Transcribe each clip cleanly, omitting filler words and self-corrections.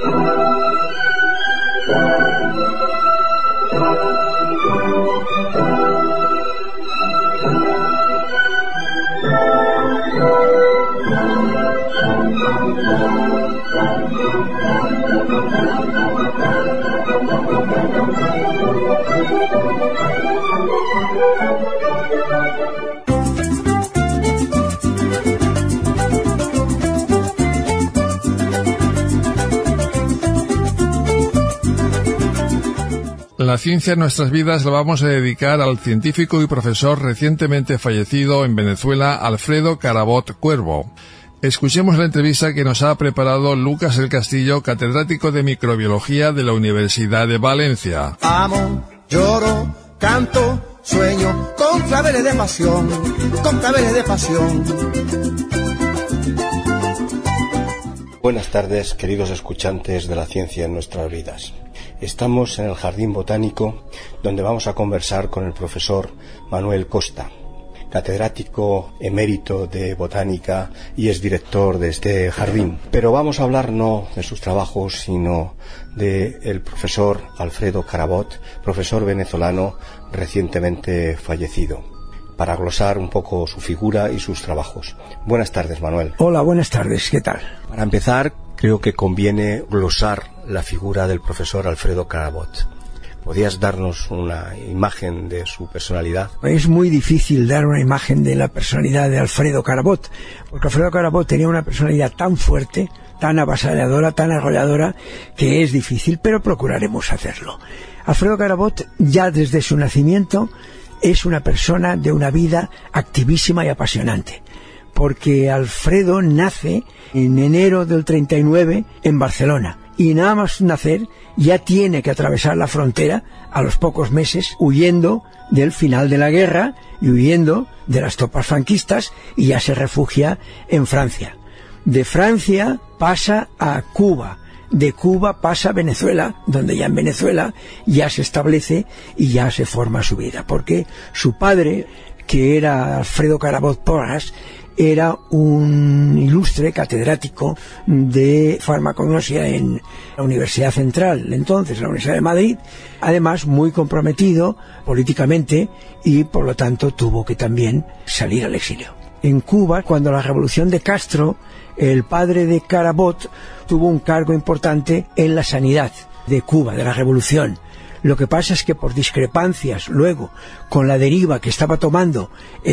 La ciencia en nuestras vidas la vamos a dedicar al científico y profesor recientemente fallecido en Venezuela, Alfredo Carbot Cuervo. Escuchemos la entrevista que nos ha preparado Lucas El Castillo, catedrático de microbiología de la Universidad de Valencia. Amo, lloro, canto, sueño, con claveles de pasión, con claveles de pasión. Buenas tardes, queridos escuchantes de la ciencia en nuestras vidas. Estamos en el Jardín Botánico, donde vamos a conversar con el profesor Manuel Costa, catedrático emérito de botánica y es director de este jardín. Pero vamos a hablar no de sus trabajos, sino del profesor Alfredo Carbot, profesor venezolano recientemente fallecido, para glosar un poco su figura y sus trabajos. Buenas tardes, Manuel. Hola, buenas tardes, ¿qué tal? Para empezar, creo que conviene glosar la figura del profesor Alfredo Carbot. ¿Podrías darnos una imagen de su personalidad? Es muy difícil dar una imagen de la personalidad de Alfredo Carbot, porque Alfredo Carbot tenía una personalidad tan fuerte, tan avasalladora, tan arrolladora, que es difícil, pero procuraremos hacerlo. Alfredo Carbot, ya desde su nacimiento, es una persona de una vida activísima y apasionante, porque Alfredo nace en enero del 39 en Barcelona, y nada más nacer ya tiene que atravesar la frontera a los pocos meses, huyendo del final de la guerra y huyendo de las tropas franquistas, y ya se refugia en Francia. De Francia pasa a Cuba, de Cuba pasa a Venezuela, donde ya en Venezuela ya se establece y ya se forma su vida, porque su padre, que era Alfredo Carbot Porras, era un ilustre catedrático de farmacognosia en la Universidad Central, entonces la Universidad de Madrid, además muy comprometido políticamente, y por lo tanto tuvo que también salir al exilio. En Cuba, cuando la revolución de Castro, el padre de Carbot tuvo un cargo importante en la sanidad de Cuba, de la revolución. Lo que pasa es que por discrepancias luego con la deriva que estaba tomando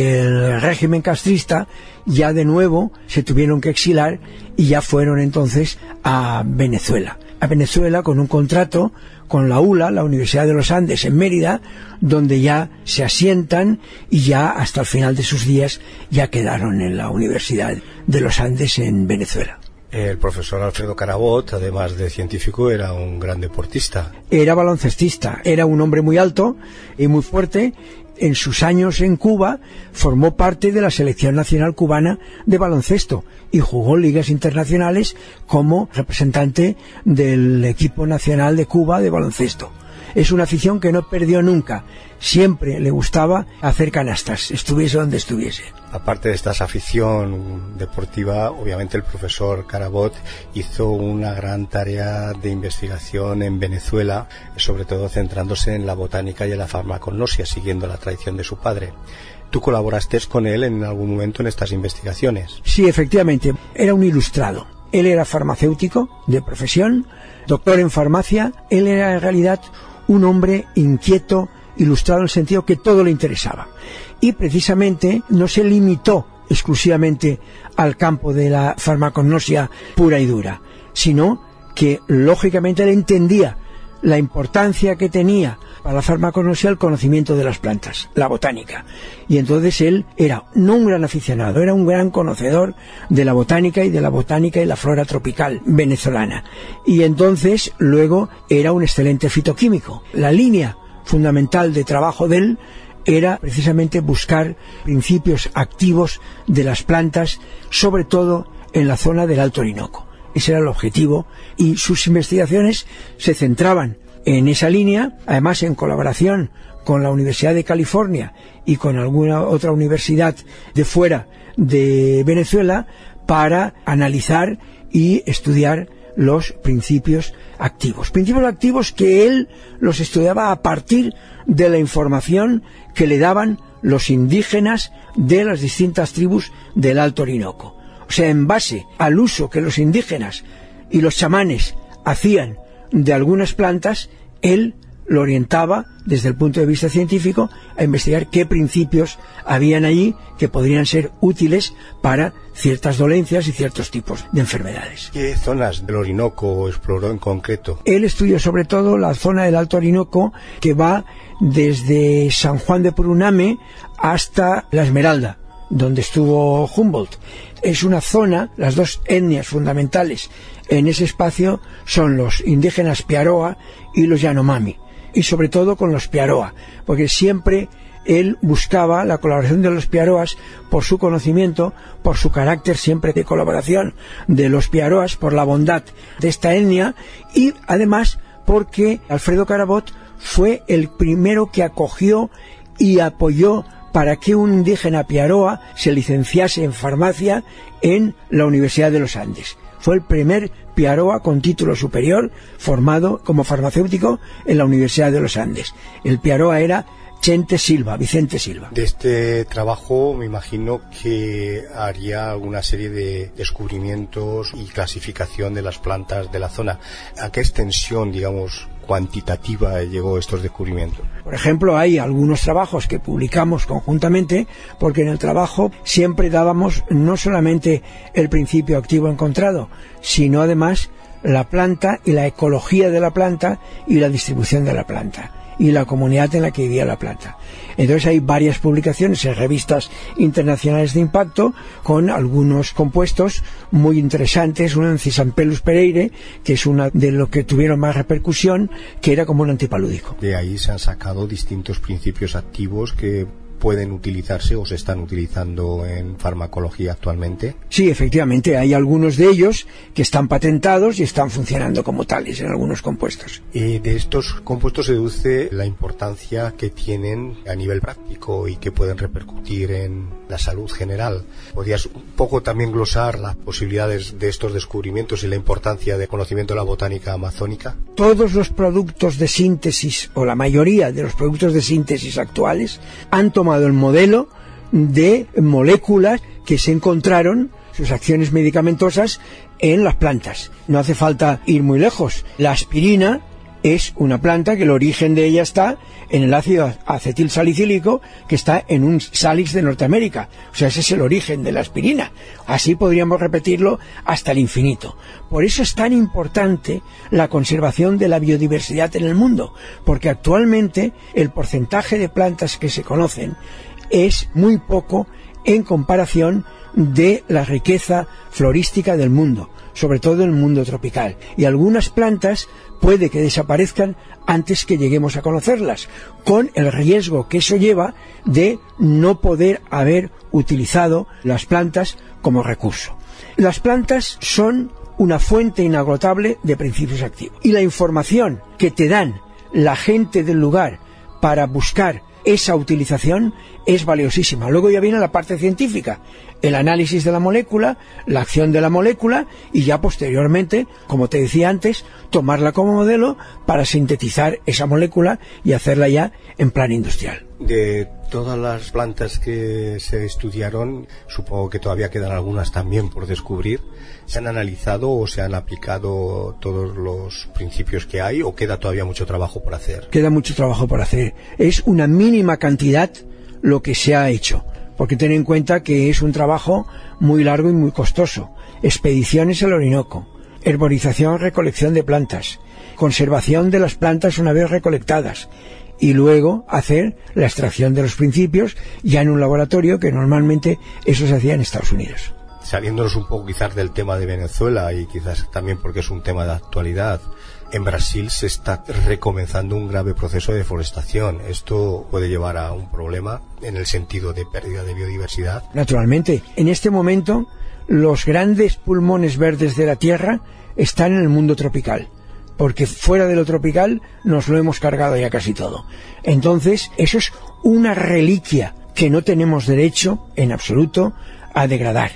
el régimen castrista, ya de nuevo se tuvieron que exilar y ya fueron entonces a Venezuela. A Venezuela con un contrato con la ULA, la Universidad de los Andes en Mérida, donde ya se asientan y ya hasta el final de sus días ya quedaron en la Universidad de los Andes en Venezuela. El profesor Alfredo Carbot, además de científico, era un gran deportista. Era baloncestista, era un hombre muy alto y muy fuerte. En sus años en Cuba formó parte de la selección nacional cubana de baloncesto y jugó ligas internacionales como representante del equipo nacional de Cuba de baloncesto. Es una afición que no perdió nunca. Siempre le gustaba hacer canastas, estuviese donde estuviese. Aparte de esta afición deportiva, obviamente el profesor Carbot hizo una gran tarea de investigación en Venezuela, sobre todo centrándose en la botánica y en la farmacognosia, siguiendo la tradición de su padre. ¿Tú colaboraste con él en algún momento en estas investigaciones? Sí, efectivamente. Era un ilustrado. Él era farmacéutico de profesión, doctor en farmacia. Él era en realidad un hombre inquieto, ilustrado en el sentido que todo le interesaba. Y precisamente no se limitó exclusivamente al campo de la farmacognosia pura y dura, sino que lógicamente él entendía la importancia que tenía para la farmacognosia el conocimiento de las plantas, la botánica. Y entonces él era no un gran aficionado, era un gran conocedor de la botánica y la flora tropical venezolana. Y entonces luego era un excelente fitoquímico. La línea fundamental de trabajo de él era precisamente buscar principios activos de las plantas, sobre todo en la zona del Alto Orinoco. Ese era el objetivo, y sus investigaciones se centraban en esa línea, además en colaboración con la Universidad de California y con alguna otra universidad de fuera de Venezuela, para analizar y estudiar los principios activos. Principios activos que él los estudiaba a partir de la información que le daban los indígenas de las distintas tribus del Alto Orinoco. O sea, en base al uso que los indígenas y los chamanes hacían de algunas plantas, él lo orientaba desde el punto de vista científico a investigar qué principios habían allí que podrían ser útiles para ciertas dolencias y ciertos tipos de enfermedades. ¿Qué zonas del Orinoco exploró en concreto? Él estudió sobre todo la zona del Alto Orinoco, que va desde San Juan de Puruname hasta La Esmeralda, donde estuvo Humboldt. Es una zona, las dos etnias fundamentales en ese espacio son los indígenas Piaroa y los Yanomami, y sobre todo con los Piaroa, porque siempre él buscaba la colaboración de los Piaroas por su conocimiento, por su carácter siempre de colaboración de los Piaroas, por la bondad de esta etnia, y además porque Alfredo Carbot fue el primero que acogió y apoyó para que un indígena Piaroa se licenciase en farmacia en la Universidad de los Andes. Fue el primer Piaroa con título superior formado como farmacéutico en la Universidad de los Andes. El Piaroa era Vicente Silva. De este trabajo me imagino que haría alguna serie de descubrimientos y clasificación de las plantas de la zona. ¿A qué extensión, digamos, cuantitativa llegó estos descubrimientos? Por ejemplo, hay algunos trabajos que publicamos conjuntamente, porque en el trabajo siempre dábamos no solamente el principio activo encontrado, sino además la planta y la ecología de la planta y la distribución de la planta y la comunidad en la que vivía la planta. Entonces hay varias publicaciones en revistas internacionales de impacto con algunos compuestos muy interesantes, uno en Cisampelus pereire, que es una de los que tuvieron más repercusión, que era como un antipalúdico. De ahí se han sacado distintos principios activos que pueden utilizarse o se están utilizando en farmacología actualmente. Sí, efectivamente, hay algunos de ellos que están patentados y están funcionando como tales en algunos compuestos. De estos compuestos se deduce la importancia que tienen a nivel práctico y que pueden repercutir en la salud general. ¿Podrías un poco también glosar las posibilidades de estos descubrimientos y la importancia del conocimiento de la botánica amazónica? Todos los productos de síntesis, o la mayoría de los productos de síntesis actuales, han tomado el modelo de moléculas que se encontraron, sus acciones medicamentosas, en las plantas. No hace falta ir muy lejos. La aspirina es una planta que el origen de ella está en el ácido acetilsalicílico, que está en un salix de Norteamérica. O sea, ese es el origen de la aspirina. Así podríamos repetirlo hasta el infinito. Por eso es tan importante la conservación de la biodiversidad en el mundo, porque actualmente el porcentaje de plantas que se conocen es muy poco en comparación de la riqueza florística del mundo, sobre todo en el mundo tropical. Y algunas plantas puede que desaparezcan antes que lleguemos a conocerlas, con el riesgo que eso lleva de no poder haber utilizado las plantas como recurso. Las plantas son una fuente inagotable de principios activos. Y la información que te dan la gente del lugar para buscar esa utilización es valiosísima. Luego ya viene la parte científica, el análisis de la molécula, la acción de la molécula y ya posteriormente, como te decía antes, tomarla como modelo para sintetizar esa molécula y hacerla ya en plan industrial. De todas las plantas que se estudiaron, supongo que todavía quedan algunas también por descubrir. ¿Se han analizado o se han aplicado todos los principios que hay o queda todavía mucho trabajo por hacer? Queda mucho trabajo por hacer. Es una mínima cantidad lo que se ha hecho, porque ten en cuenta que es un trabajo muy largo y muy costoso. Expediciones al Orinoco, herborización, recolección de plantas, conservación de las plantas una vez recolectadas, y luego hacer la extracción de los principios ya en un laboratorio, que normalmente eso se hacía en Estados Unidos. Saliéndonos un poco quizás del tema de Venezuela y quizás también porque es un tema de actualidad, en Brasil se está recomenzando un grave proceso de deforestación. ¿Esto puede llevar a un problema en el sentido de pérdida de biodiversidad? Naturalmente. En este momento, los grandes pulmones verdes de la Tierra están en el mundo tropical, porque fuera de lo tropical nos lo hemos cargado ya casi todo. Entonces, eso es una reliquia que no tenemos derecho, en absoluto, a degradar.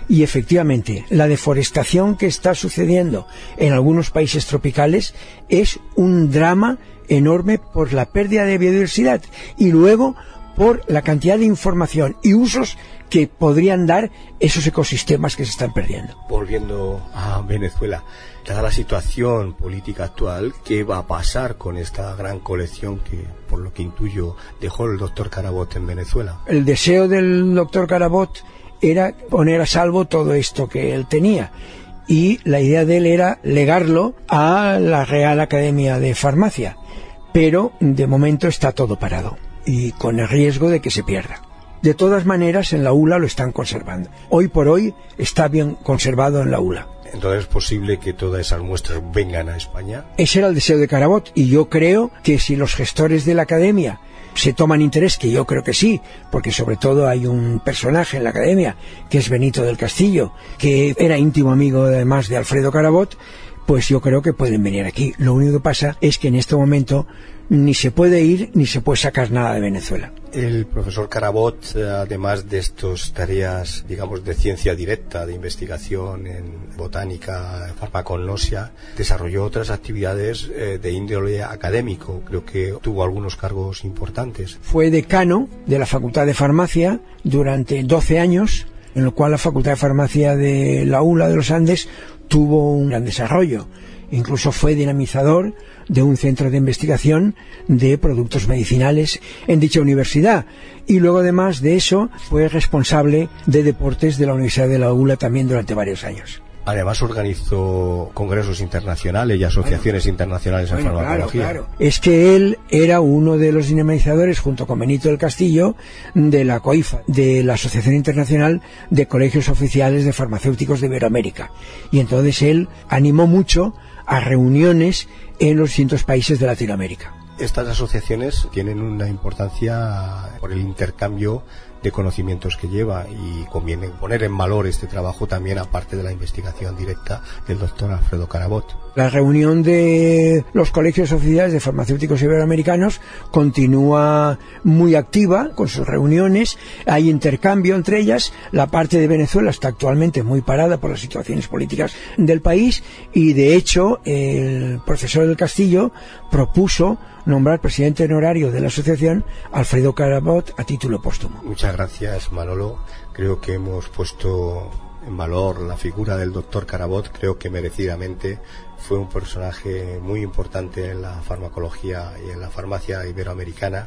Y efectivamente, la deforestación que está sucediendo en algunos países tropicales es un drama enorme por la pérdida de biodiversidad y luego por la cantidad de información y usos que podrían dar esos ecosistemas que se están perdiendo. Volviendo a Venezuela, dada la situación política actual, ¿qué va a pasar con esta gran colección que, por lo que intuyo, dejó el doctor Carbot en Venezuela? El deseo del doctor Carbot era poner a salvo todo esto que él tenía, y la idea de él era legarlo a la Real Academia de Farmacia, pero de momento está todo parado y con el riesgo de que se pierda. De todas maneras, en la ULA lo están conservando. Hoy por hoy está bien conservado en la ULA. Entonces, ¿es posible que todas esas muestras vengan a España? Ese era el deseo de Carbot, y yo creo que si los gestores de la academia se toman interés, que yo creo que sí, porque sobre todo hay un personaje en la academia que es Benito del Castillo, que era íntimo amigo además de Alfredo Carbot, pues yo creo que pueden venir aquí. Lo único que pasa es que en este momento ni se puede ir ni se puede sacar nada de Venezuela. El profesor Carbot, además de estas tareas, digamos, de ciencia directa, de investigación en botánica, farmacognosia, desarrolló otras actividades de índole académico. Creo que tuvo algunos cargos importantes. Fue decano de la Facultad de Farmacia durante 12 años, en lo cual la Facultad de Farmacia de la ULA de los Andes tuvo un gran desarrollo. Incluso fue dinamizador de un centro de investigación de productos medicinales en dicha universidad. Y luego, además de eso, fue responsable de deportes de la Universidad de la ULA también durante varios años. Además organizó congresos internacionales y asociaciones internacionales en farmacología. Claro. Es que él era uno de los dinamizadores, junto con Benito del Castillo, de la COIFA, de la Asociación Internacional de Colegios Oficiales de Farmacéuticos de Iberoamérica. Y entonces él animó mucho a reuniones en los distintos países de Latinoamérica. Estas asociaciones tienen una importancia por el intercambio de conocimientos que lleva, y conviene poner en valor este trabajo también, aparte de la investigación directa del doctor Alfredo Carbot. La reunión de los colegios oficiales de farmacéuticos iberoamericanos continúa muy activa con sus reuniones, hay intercambio entre ellas. La parte de Venezuela está actualmente muy parada por las situaciones políticas del país, y de hecho el profesor del Castillo propuso nombrar presidente honorario de la asociación Alfredo Carbot a título póstumo. Muchas gracias, Manolo. Creo que hemos puesto en valor la figura del doctor Carbot. Creo que merecidamente fue un personaje muy importante en la farmacología y en la farmacia iberoamericana,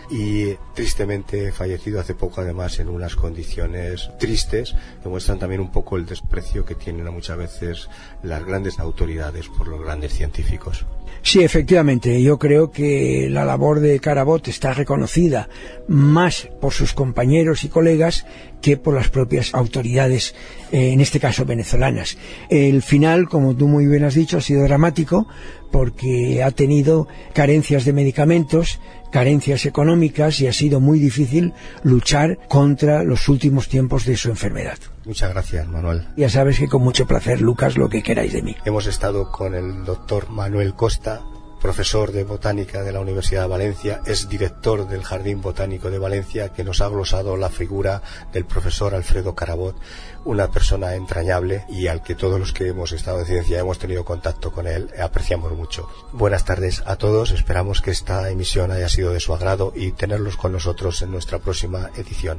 y tristemente fallecido hace poco, además en unas condiciones tristes que muestran también un poco el desprecio que tienen muchas veces las grandes autoridades por los grandes científicos. Sí, efectivamente, yo creo que la labor de Carbot está reconocida más por sus compañeros y colegas que por las propias autoridades, en este caso venezolanas. El final, como tú muy bien has dicho, ha sido dramático, porque ha tenido carencias de medicamentos, carencias económicas, y ha sido muy difícil luchar contra los últimos tiempos de su enfermedad. Muchas gracias, Manuel. Ya sabes que con mucho placer, Lucas, lo que queráis de mí. Hemos estado con el doctor Manuel Costa, profesor de botánica de la Universidad de Valencia, es director del Jardín Botánico de Valencia, que nos ha glosado la figura del profesor Alfredo Carbot, una persona entrañable y al que todos los que hemos estado en ciencia hemos tenido contacto con él apreciamos mucho. Buenas tardes a todos, esperamos que esta emisión haya sido de su agrado y tenerlos con nosotros en nuestra próxima edición.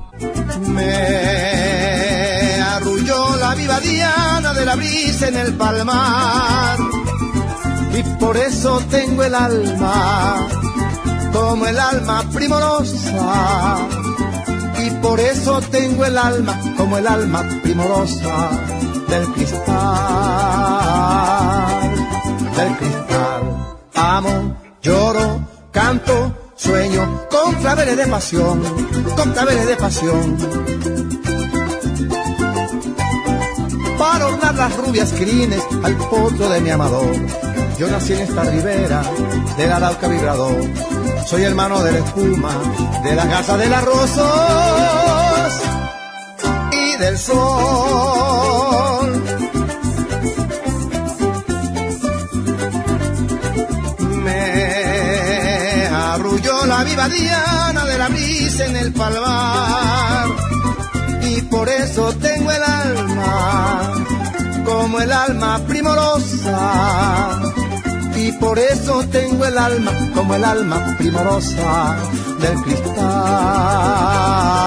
Me arrulló la viva diana de la brisa en el palmar, y por eso tengo el alma como el alma primorosa, y por eso tengo el alma como el alma primorosa del cristal, del cristal. Amo, lloro, canto, sueño con claveles de pasión, con claveles de pasión, para ornar las rubias crines al potro de mi amador. Yo nací en esta ribera del Arauca vibrador, soy hermano de la espuma, de la gasa de los rosos y del sol. Me arrulló la viva diana de la brisa en el palmar, y por eso tengo el alma como el alma primorosa, y por eso tengo el alma como el alma primorosa del cristal.